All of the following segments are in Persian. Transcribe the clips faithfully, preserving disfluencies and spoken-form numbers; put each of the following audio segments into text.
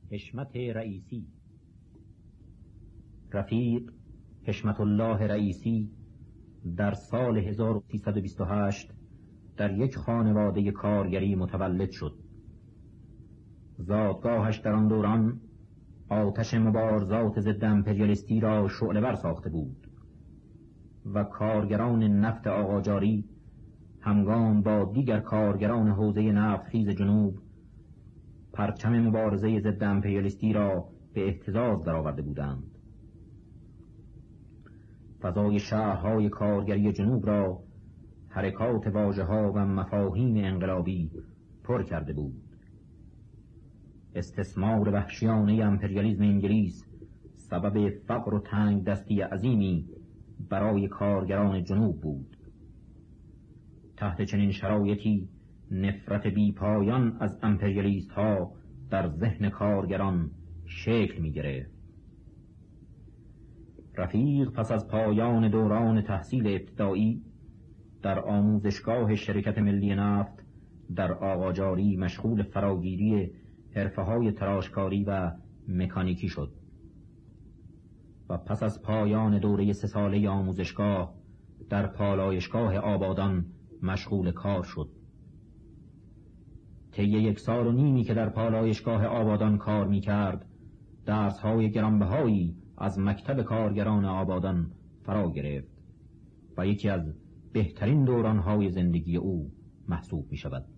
حشمت رئیسی. رفیق حشمت الله رئیسی در سال هزار و سیصد و بیست و هشت در یک خانواده کارگری متولد شد. زادگاهش در آن دوران آتش مبارزات ضد امپریالیستی را شعله‌ور ساخته بود و کارگران نفت آقاجاری همگام با دیگر کارگران حوزه نفتخیز جنوب پرچم مبارزه ضد امپریالیستی را به اهتزاز درآورده بودند. فضای شهرهای کارگری جنوب را حرکات واژه‌ها و مفاهیم انقلابی پر کرده بود. استثمار وحشیانه امپریالیسم انگلیس سبب فقر و تنگ دستی عظیمی برای کارگران جنوب بود. تحت چنین شرایطی نفرت بی پایان از امپریالیست ها در ذهن کارگران شکل می گرفت. رفیق پس از پایان دوران تحصیل ابتدایی در آموزشگاه شرکت ملی نفت در آقاجاری مشغول فراگیری حرفه‌های تراشکاری و مکانیکی شد و پس از پایان دوره سه ساله آموزشگاه در پالایشگاه آبادان مشغول کار شد. طی یک سال و نیمی که در پالایشگاه آبادان کار می کرد، درس‌های گرانبهایی از مکتب کارگران آبادان فرا گرفت و یکی از بهترین دوران‌های زندگی او محسوب می شود.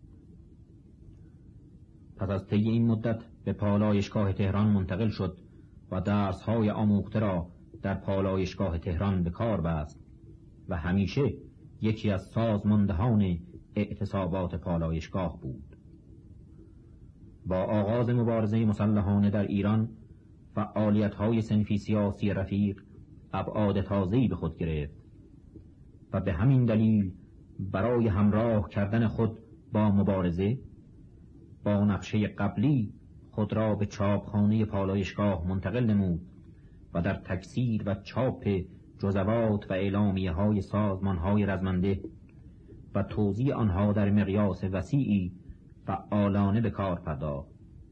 پس از طی این مدت به پالایشگاه تهران منتقل شد و درس‌های آموخته را در پالایشگاه تهران به کار بست و همیشه یکی از سازماندهان اعتصابات پالایشگاه بود. با آغاز مبارزه مسلحانه در ایران، فعالیت‌های صنفی سیاسی رفیق ابعاد تازه‌ای به خود گرفت و به همین دلیل برای همراه کردن خود با مبارزه با نقشه قبلی خود را به چاپخانه پالایشگاه منتقل نمود و در تکثیر و چاپ جزوات و اعلامیه‌های سازمان‌های رزمنده و توزیع آنها در مقیاس وسیعی فعالانه به کار پرداخت.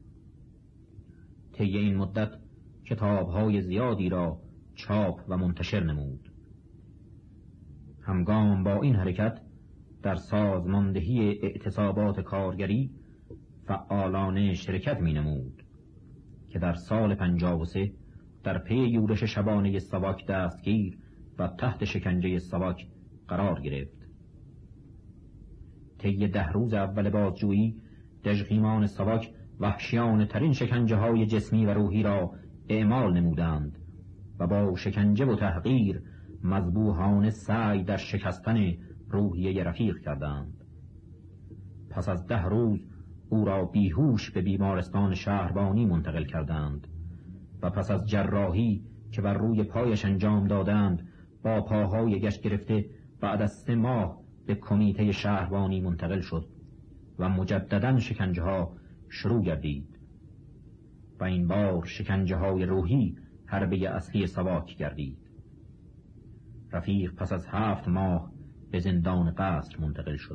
طی این مدت کتاب‌های زیادی را چاپ و منتشر نمود. همگام با این حرکت در سازماندهی اعتصابات کارگری فعالانه شرکت می نمود که در سال پنجاه و سه در پی یورش شبانه ساواک دستگیر و تحت شکنجه ساواک قرار گرفت. طی ده روز اول بازجویی دژخیمان ساواک وحشیانه ترین شکنجه های جسمی و روحی را اعمال نمودند و با شکنجه و تحقیر مذبوحانه سعی در شکستن روحیه رفیق کردند. پس از ده روز او را بیهوش به بیمارستان شهربانی منتقل کردند و پس از جراحی که بر روی پایش انجام دادند با پاهای گشت گرفته بعد از سه ماه به کمیته شهربانی منتقل شد و مجدداً شکنجه ها شروع گردید و این بار شکنجه های روحی حربه اصلی ساواک گردید. رفیق پس از هفت ماه به زندان قصر منتقل شد.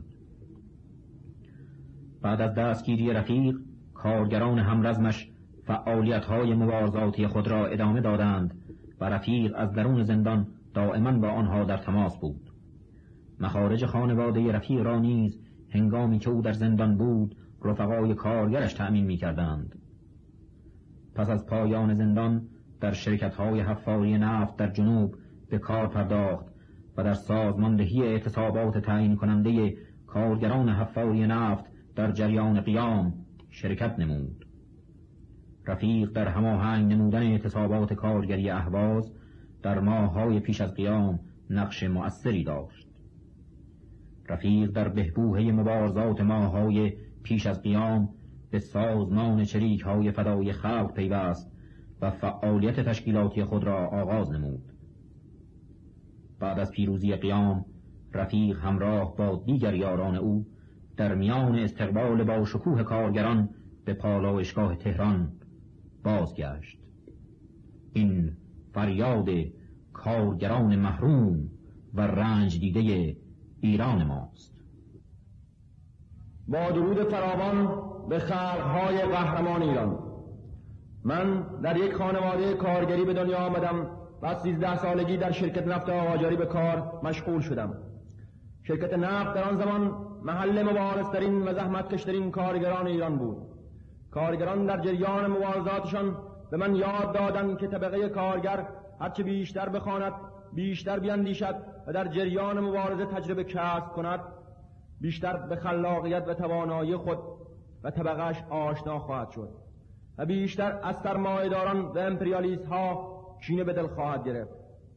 بعد از دستگیری رفیق کارگران همرزمش فعالیت‌های مبارزاتی خود را ادامه دادند و رفیق از درون زندان دائما با آنها در تماس بود. مخارج خانواده رفیق را نیز هنگامی که او در زندان بود رفقای کارگرش تأمین می‌کردند. پس از پایان زندان در شرکت‌های حفاری نفت در جنوب به کار پرداخت و در سازماندهی اعتصابات تعیین کننده کارگران حفاری نفت در جریان قیام شرکت نمود. رفیق در هماهنگ نمودن اعتصابات کارگری اهواز در ماه‌های پیش از قیام نقش مؤثری داشت. رفیق در بهبوهه مبارزات ماه‌های پیش از قیام به سازمان چریک‌های فدای خلق پیوست و فعالیت تشکیلاتی خود را آغاز نمود. بعد از پیروزی قیام رفیق همراه با دیگر یاران او در میان استقبال با شکوه کارگران به پالایشگاه تهران بازگشت. این فریاد کارگران محروم و رنج دیده ایران ماست. با درود فراوان به خلقهای قهرمان ایران، من در یک خانواده کارگری به دنیا آمدم و از سیزده سالگی در شرکت نفت آقاجاری به کار مشغول شدم. شرکت نفت در آن زمان محل مبارزترین و زحمتکشترین کارگران ایران بود. کارگران در جریان مبارزاتشان به من یاد دادند که طبقه کارگر هرچه بیشتر بخواند، بیشتر بیندیشد و در جریان مبارزه تجربه کسب کند، بیشتر به خلاقیت و توانایی خود و طبقهش آشنا خواهد شد و بیشتر از سرمایه‌داران و امپریالیست ها کینه به دل خواهد گرفت.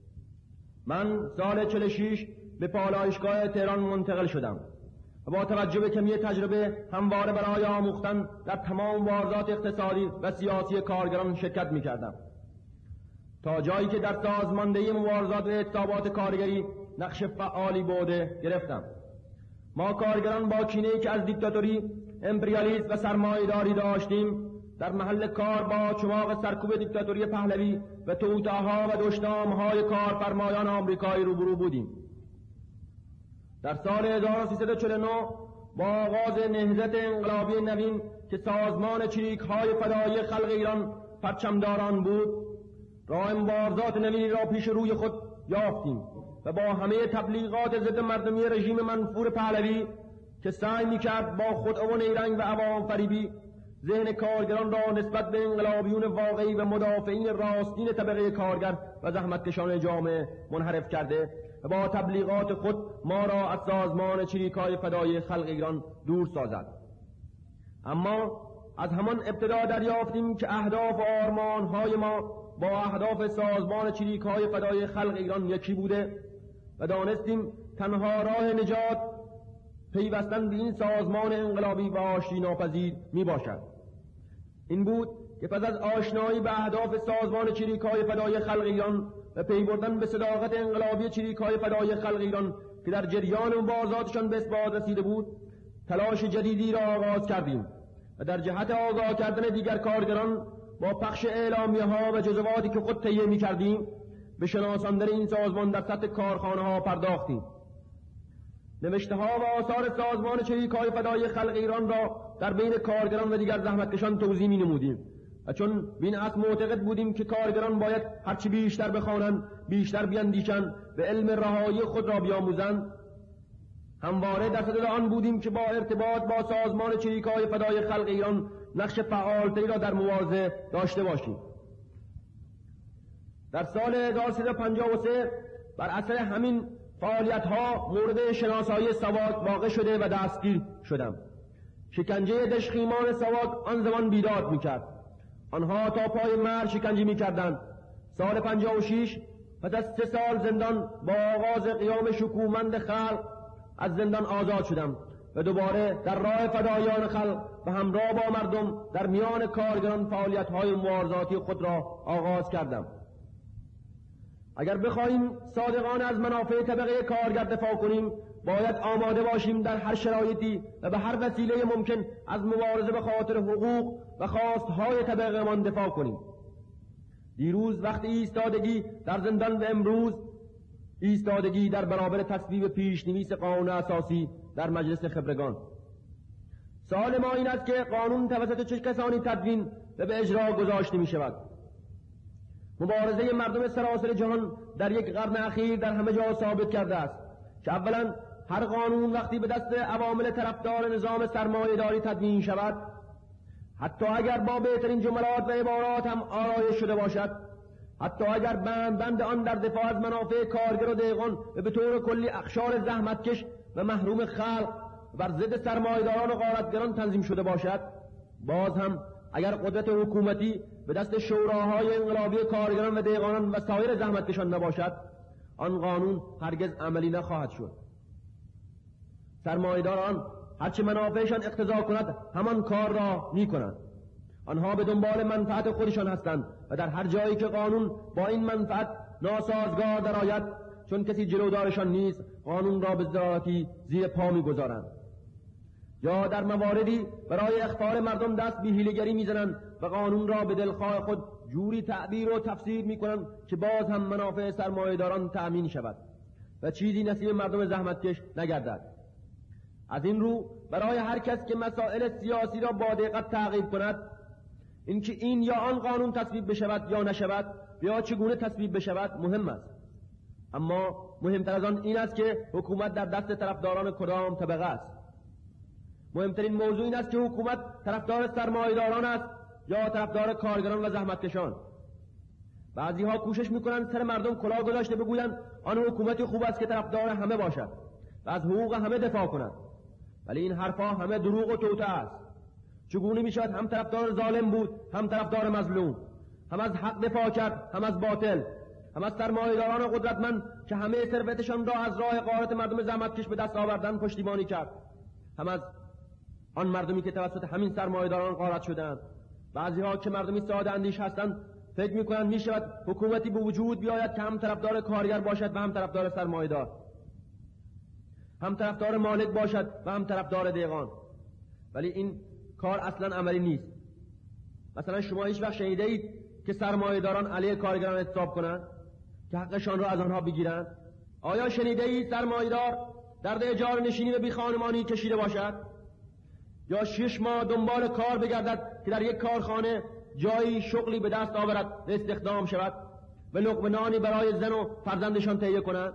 من سال چهل و شش به پالایشگاه تهران منتقل شدم و با توجه به کمی تجربه همواره برای آموختن در تمام مبارزات اقتصادی و سیاسی کارگران شرکت می کردم، تا جایی که در سازماندهی مبارزات و اعتصابات کارگری نقش فعالی بوده گرفتم. ما کارگران با کینه‌ای که از دیکتاتوری، امپریالیسم و سرمایه‌داری داشتیم، در محل کار با چماق سرکوب دیکتاتوری پهلوی و توطئه‌ها و دشنام‌های کارفرمایان آمریکایی روبرو بودیم. در سال هزار و سیصد و چهل و نه با آغاز نهضت انقلابی نوین که سازمان چریک‌های فدایی خلق ایران پرچمداران بود، راه مبارزات نوینی را پیش روی خود یافتیم و با همه تبلیغات ضد مردمی رژیم منفور پهلوی که سعی می‌کرد با خودعه و نیرنگ و عوام فریبی ذهن کارگران را نسبت به انقلابیون واقعی و مدافعین راستین طبقه کارگر و زحمتکشان جامعه منحرف کرده و با تبلیغات خود ما را از سازمان چریک‌های فدایی خلق ایران دور سازد. اما از همان ابتدا دریافتیم که اهداف و آرمان‌های ما با اهداف سازمان چریک‌های فدایی خلق ایران یکی بوده و دانستیم تنها راه نجات پیوستن به این سازمان انقلابی و آشتی ناپذیر می باشد. این بود که پس از آشنایی به اهداف سازمان چریک‌های فدایی خلق ایران و پی بردن به صداقت انقلابی چریک‌های فدایی خلق ایران که در جریان مبارزاتشان به اثبات رسیده بود، تلاش جدیدی را آغاز کردیم و در جهت آگاه کردن دیگر کارگران با پخش اعلامیه‌ها و جزواتی که خود تهیه می‌کردیم به شناساندن این سازمان در سطح کارخانه‌ها پرداختیم. نوشته‌ها و آثار سازمان چریک‌های فدایی خلق ایران را در بین کارگران و دیگر زحمتکشان توزیع می‌نمودیم و چون بین اصل معتقد بودیم که کارگران باید هرچی بیشتر بخوانند، بیشتر بیندیشند و علم رهایی خود را بیاموزند، همواره در صدد آن بودیم که با ارتباط با سازمان چریک‌های فدایی خلق ایران نقش فعالتری را در مبارزه داشته باشیم. در سال هزار و سیصد و پنجاه و سه بر اثر همین فعالیت‌ها مورد شناسایی ساواک واقع شده و دستگیر شدم. شکنجه دشخیمان ساواک آن زمان بیداد می‌کرد. آنها تا پای مرگ شکنجه می‌کردند. سال پنجاه و شش پس از سه سال زندان با آغاز قیام شکوهمند خلق از زندان آزاد شدم و دوباره در راه فدایان خلق و همراه با مردم در میان کارگران فعالیت‌های مبارزاتی خود را آغاز کردم. اگر بخواهیم صادقانه از منافع طبقه کارگر دفاع کنیم، باید آماده باشیم در هر شرایطی و به هر وسیله ممکن از مبارزه به خاطر حقوق و خواستهای طبقه من دفاع کنیم. دیروز وقت ایستادگی در زندان و امروز ایستادگی در برابر تصویب پیشنویس قانون اساسی در مجلس خبرگان. سوال ما این است که قانون توسط چه کسانی تدوین و به اجرا گذاشته می شود؟ مبارزه مردم سراسر جهان در یک قرن اخیر در همه جا ثابت کرده است که اولا هر قانون وقتی به دست عوامل طرفدار نظام سرمایه‌داری تدوین شود، حتی اگر با بهترین جملات و عبارات هم آرایش شده باشد، حتی اگر بند بند آن در دفاع از منافع کارگر و دهقان و به طور کلی اقشار زحمتکش و محروم خلق بر ضد سرمایه‌داران و غارتگران تنظیم شده باشد، باز هم اگر قدرت حکومتی به دست شوراهای انقلابی کارگران و دهقانان و سایر زحمتکشان نباشد، آن قانون هرگز عملی نخواهد شد. سرمایه‌داران هرچه منافعشان اقتضا کند همان کار را می‌کنند. آنها به دنبال منفعت خودشان هستند و در هر جایی که قانون با این منفعت ناسازگار درآید، چون کسی جلودارشان نیست، قانون را به ذاتی زیر پا می‌گذارند. یا در مواردی برای اخطار مردم دست به حیله‌گری می‌زنند و قانون را به دلخواه خود جوری تعبیر و تفسیر می‌کنند که باز هم منافع سرمایه‌داران تأمین شود و چیزی نصیب مردم زحمتکش نگردد. از این رو برای هر کس که مسائل سیاسی را با دقت تعقیب کند، اینکه این یا آن قانون تصویب بشود یا نشود یا چگونه تصویب بشود مهم است، اما مهمتر از آن این است که حکومت در دست طرفداران کدام طبقه است. مهمترین موضوع این است که حکومت طرفدار سرمایه‌داران است یا طرفدار کارگران و زحمتکشان. بعضی ها کوشش میکنند سر مردم کلاه گذاشته بگویند آن حکومتی خوب است که طرفدار همه باشد و از حقوق همه دفاع کند، ولی این حرفها همه دروغ و توطئه است. چگونه میشود هم طرفدار ظالم بود هم طرفدار مظلوم، هم از حق دفاع کرد هم از باطل، هم از سرمایه‌داران قدرتمند که همه ثروتشان را از راه غارت مردم زحمتکش به دست آوردن پشتیبانی کرد، هم از آن مردمی که توسط همین سرمایه‌داران غارت شدند. بعضی ها که مردمی ساده اندیش هستند فکر می‌کنند میشود حکومتی به وجود بیاید که هم طرفدار کارگر باشد و هم طرفدار سرمایه‌دار، هم طرفدار مالک باشد و هم طرفدار دیگان، ولی این کار اصلا عملی نیست. مثلا شما هیچ وقت شنیده اید که سرمایه‌داران علیه کارگران اعتصاب کنند که حقشان را از آنها بگیرند؟ آیا شنیده اید سرمایه‌دار درد اجاره نشینی و بی خانمانی کشیده باشد یا شش ماه دنبال کار بگردد که در یک کارخانه جایی شغلی به دست آورد و استخدام شود و لقمه نانی برای زن و فرزندشان تهیه کنند؟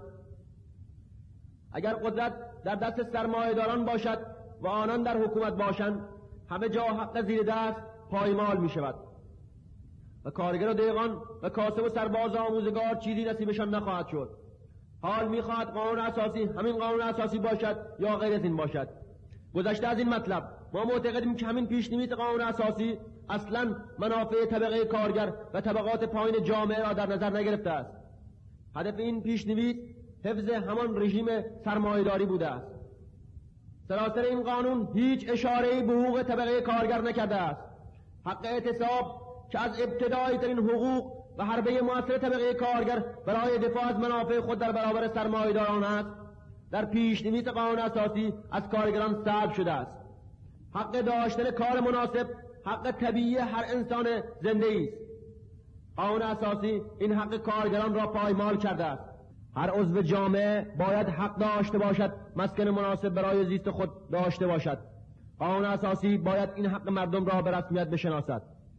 اگر قدرت در دست سرمایه‌داران باشد و آنان در حکومت باشند، همه جا حق زیر دست پایمال می شود و کارگر و دیگان و کاسب و سرباز آموزگار چیزی نصیبشان نخواهد شد. حال می خواهد قانون اساسی همین قانون اساسی باشد یا غیر از این باشد. گذشته از این مطلب ما معتقدیم که همین پیشنویس قانون اساسی اصلا منافع طبقه کارگر و طبقات پایین جامعه را در نظر نگرفته است. هدف این پیشنویس حفظ همان رژیم سرمایه‌داری بوده است. سراسر این قانون هیچ اشاره‌ای به حقوق طبقه کارگر نکرده است. حق اعتصاب که از ابتدایی ترین حقوق و حربه مؤثر طبقه کارگر برای دفاع از منافع خود در برابر سرمایه‌داران است، در پیشنویس قانون اساسی از کارگران سلب شده است. حق داشتن کار مناسب حق طبیعی هر انسان زنده است. قانون اساسی این حق کارگران را پایمال کرده است. هر عضو جامعه باید حق داشته باشد مسکن مناسب برای زیست خود داشته باشد. قانون اساسی باید این حق مردم را به رسمیت بشناسد.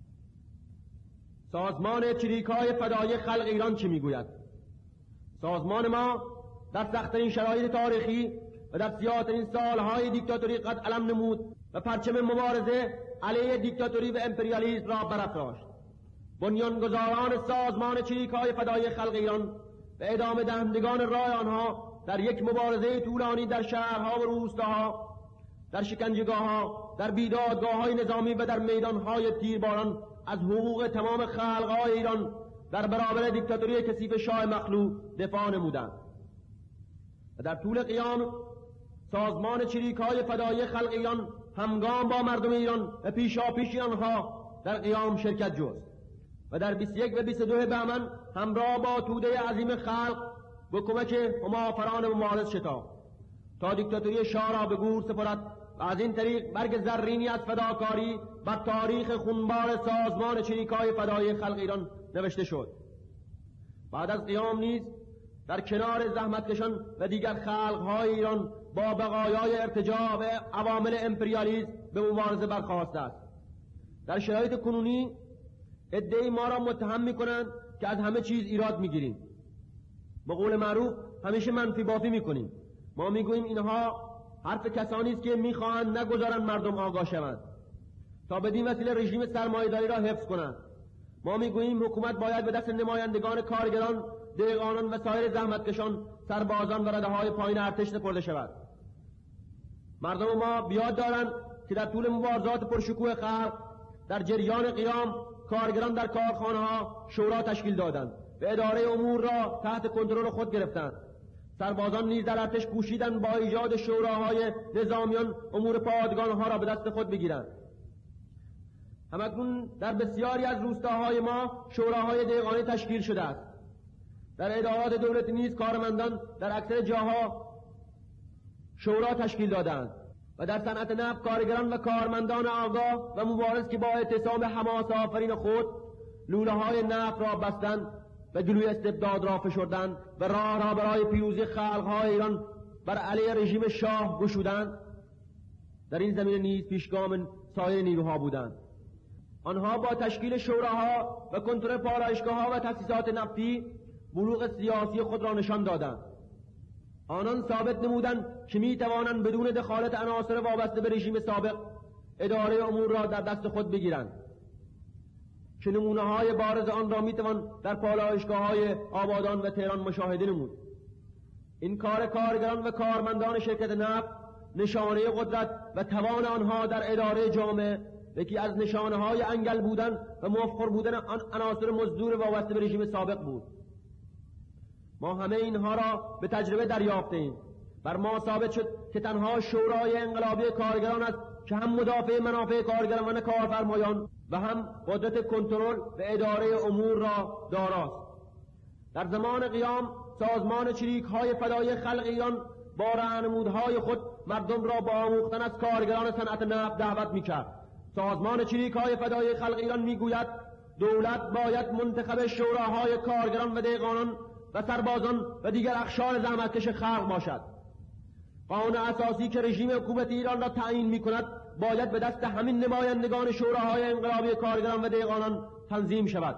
سازمان چریک‌های فدای خلق ایران چه میگوید؟ سازمان ما در سخت‌ترین شرایط تاریخی و در سیاه‌ترین سالهای دیکتاتوری قد علم نمود و پرچم مبارزه علیه دیکتاتوری و امپریالیسم را برافراشت. بنیانگذاران سازمان چریک‌های فدای خلق ایران و ادامه دهندگان راه آنها در یک مبارزه طولانی در شهرها و روستاها، در شکنجهگاه‌ها، در بیدادگاه‌های نظامی و در میدان‌های تیرباران از حقوق تمام خلق‌های ایران در برابر دیکتاتوری کثیف شاه مخلوع دفاع نمودند و در طول قیام سازمان چریک‌های فدای خلق ایران همگام با مردم ایران و پیشاپیش آنها در قیام شرکت جست و در بیست و یک و بیست و دو بهمن همراه با توده عظیم خلق به کمک همافران مبارز شتافت تا دیکتاتوری شاه را به گور سپرد و از این طریق برگ زرینی از فداکاری بر تاریخ خونبار سازمان چریک‌های فدای خلق ایران نوشته شد. بعد از قیام نیز در کنار زحمتکشان و دیگر خلق‌های ایران با بقایای ارتجاع و عوامل امپریالیسم به مبارزه برخاسته است. در شرایط کنونی عده‌ای ما را متهم می‌کنند که از همه چیز ایراد می‌گیریم. به قول معروف همیشه منفی بافی می‌کنیم. ما می‌گوییم اینها حرف کسانی است که می‌خواهند نگذارند مردم آگاه شوند تا بدین وسیله رژیم سرمایه‌داری را حفظ کنند. ما می‌گوییم حکومت باید به دست نمایندگان کارگران، دیگانان و سایر زحمتکشان، سربازان و رده‌های پایین ارتش سپرده شود. مردم ما بیاد دارند که در طول مبارزات پرشکوه خلق در جریان قیام کارگران در کارخانه‌ها شورا تشکیل دادند و اداره امور را تحت کنترل خود گرفتند. سربازان نیز در ارتش کوشیدند با ایجاد شوراهای نظامیان امور پادگان‌ها را به دست خود بگیرند. همکنون در بسیاری از روستاهای ما شوراهای دیگانه تشکیل شده است. در ادارات دولت نیز کارمندان در اکثر جاها شورا تشکیل دادند و در صنعت نفت کارگران و کارمندان آگاه و مبارز که با اعتصام حماس آفرین خود لوله های نفت را بستند و جلوی استبداد را فشردند و راه را برای پیروزی خلق‌های ایران بر علیه رژیم شاه گشودند. در این زمینه نیز پیشگام سایر نیروها بودند. آنها با تشکیل شوراها و کنترل پالایشگاه‌ها و تأسیسات نفتی بلوغ سیاسی خود را نشان دادند. آنان ثابت نمودند که می توانند بدون دخالت عناصر وابسته به رژیم سابق اداره امور را در دست خود بگیرند، که نمونه‌های بارز آن را می توان در پالایشگاه‌های آبادان و تهران مشاهده نمود. این کار کارگران و کارمندان شرکت نفت نشانه قدرت و توان آنها در اداره جامعه، یکی از نشانه‌های انگل بودن و مفخر بودن آن عناصر مزدور وابسته به رژیم سابق بود. ما همه اینها را به تجربه دریافتیم. بر ما ثابت شد که تنها شورای انقلابی کارگران است که هم مدافع منافع کارگران و کارفرمایان و هم قدرت کنترل و اداره امور را داراست. در زمان قیام سازمان چریک‌های فدایی خلق ایران با راهنمودهای خود مردم را با آموختن از کارگران صنعت نفت دعوت می‌کرد. سازمان چریک‌های فدایی خلق ایران می‌گوید دولت باید منتخب شوراهای کارگران و دهقانان و سربازان و دیگر اقشار زحمتکش خلق باشد. قانون اساسی که رژیم حکومت ایران را تعیین می‌کند باید به دست همین نمایندگان شوراهای انقلابی کارگران و دهقانان تنظیم شود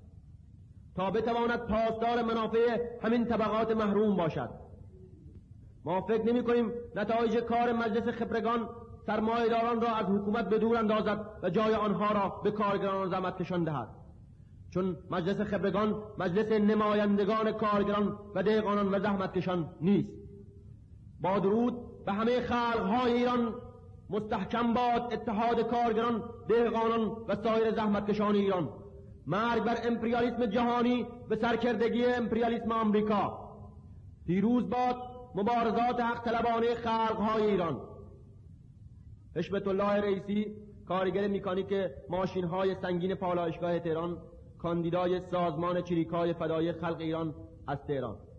تا بتواند پاسدار منافع همین طبقات محروم باشد. ما فکر نمی‌کنیم نتایج کار مجلس خبرگان سرمایه‌داران را از حکومت به دور اندازد و جای آنها را به کارگران زحمتکشان دهد، چون مجلس خبرگان مجلس نمایندگان کارگران و دهقانان و زحمتکشان نیست. با درود به همه خلق‌های ایران، مستحکم باد اتحاد کارگران، دهقانان و سایر زحمتکشان ایران. مرگ بر امپریالیسم جهانی به سرکردگی امپریالیسم آمریکا. پیروز باد مبارزات حق طلبانه خلق‌های ایران. حشمت الله رئیسی، کارگر مکانیک ماشین‌های سنگین پالایشگاه تهران، کاندیدای سازمان چریک‌های فدایی خلق ایران از تهران.